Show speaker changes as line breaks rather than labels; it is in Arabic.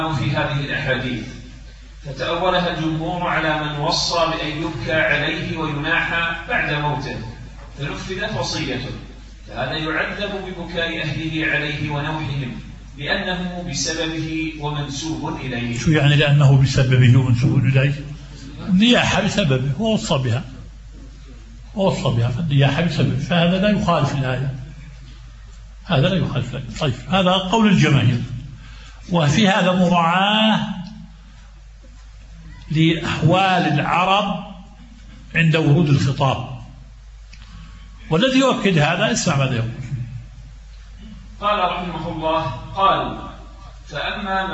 في هذه الأحاديث، فتأولها الجمهور على من وصى بأن يبكى عليه ويناحى بعد موته فنفذت وصيته، فهذا يعذب ببكاء أهله عليه ونوحهم لأنه بسببه ومنسوب إليه.
شو يعني لأنه بسببه ومنسوب إليه؟ النياحة بسببه ووصى بها فالنياحة بسببه، فهذا لا يخالف الآية، هذا لا يخالف الآية. طيب، هذا قول الجماهير، وفي هذا مراعاة لأحوال العرب عند ورود الخطاب، والذي يؤكد هذا اسمع ماذا يقول.
قال رحمه الله: قال: فأما